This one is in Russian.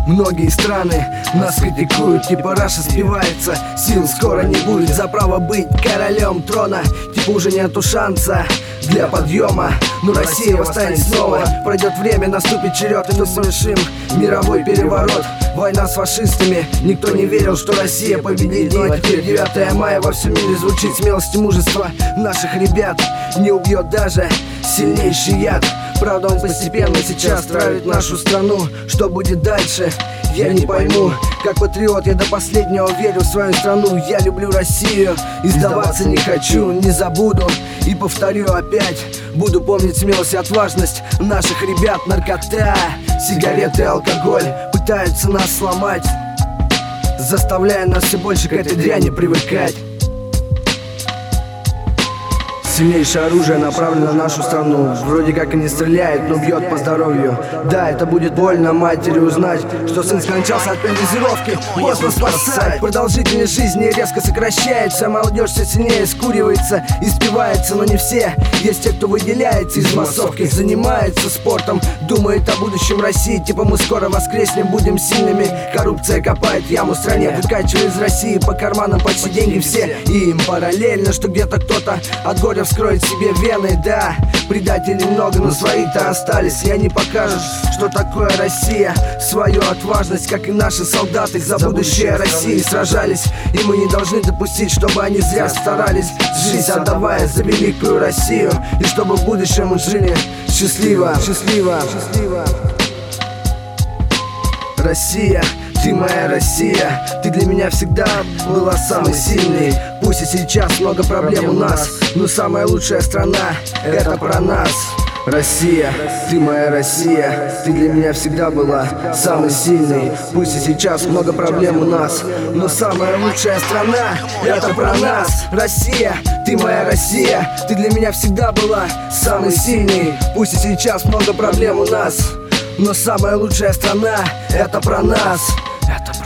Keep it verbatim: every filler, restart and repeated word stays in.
Многие страны нас критикуют, типа Раша спивается, сил скоро не будет за право быть королем трона. Типа уже нету шанса для подъема, но Россия восстанет снова. Пройдет время, наступит черед, и мы совершим мировой переворот. Война с фашистами, никто не верил, что Россия победит. Ну а теперь девятое мая во всем мире звучит. Смелость и мужество наших ребят не убьет даже сильнейший яд. Правда, он постепенно сейчас травит нашу страну. Что будет дальше, я не пойму. Как патриот я до последнего верю в свою страну. Я люблю Россию и сдаваться не хочу, не забуду. И повторю опять, буду помнить смелость и отважность наших ребят. Наркота, сигареты, алкоголь пытаются нас сломать, заставляя нас все больше к этой дряни привыкать. Сильнейшее оружие направлено на нашу страну. Вроде как и не стреляет, но бьет по здоровью. Да, это будет больно матери узнать, что сын скончался от передозировки. Поздно спасать. Продолжительность жизни резко сокращается. Молодежь все сильнее скуривается и спивается, но не все. Есть те, кто выделяется из массовки, занимается спортом, думает о будущем России. Типа мы скоро воскреснем, будем сильными. Коррупция копает яму в стране, выкачивая из России по карманам почти деньги все. И им параллельно, что где-то кто-то от горя вскроет себе вены. Да, предателей много, но свои-то остались. И они покажут, что такое Россия. Свою отважность, как и наши солдаты, за будущее России сражались. И мы не должны допустить, чтобы они зря старались, жизнь отдавая за великую Россию. И чтобы в будущем мы жили счастливо, счастливо, счастливо. Россия, ты моя Россия, ты для меня всегда была самой сильной. Пусть и сейчас много проблем у нас, но самая лучшая страна — это про нас. Россия, ты моя Россия, ты для меня всегда была самой сильной. Пусть и сейчас много проблем у нас, но самая лучшая страна — это про нас. Россия, ты моя Россия, ты для меня всегда была самой сильной. Пусть и сейчас много проблем у нас, но самая лучшая страна — это про нас. Это про